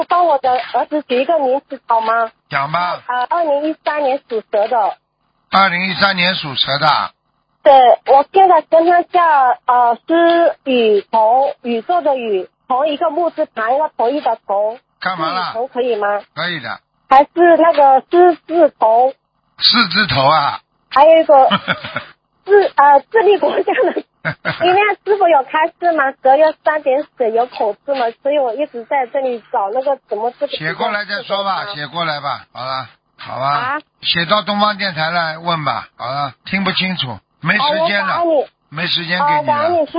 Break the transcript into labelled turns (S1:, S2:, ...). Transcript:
S1: 帮我的儿子取一个名字好吗？
S2: 讲吧。
S1: 2013年属蛇的。
S2: 2013年属蛇的。
S1: 对，我现在跟他叫施雨桐，宇宙的宇，同一个木字旁，一个同一的同。
S2: 干嘛了？
S1: 桐可以吗？
S2: 可以的。
S1: 还是那个狮字头？
S2: 四字头啊。
S1: 还有一个智利国家的。因为师傅有开示吗？12月3点水有口字嘛，所以我一直在这里找那个怎么这个。
S2: 写过来再说吧，写过来吧，好了，好吧。
S1: 啊。
S2: 写到东方电台来问吧，好了，听不清楚，没时间了，没时间给你了。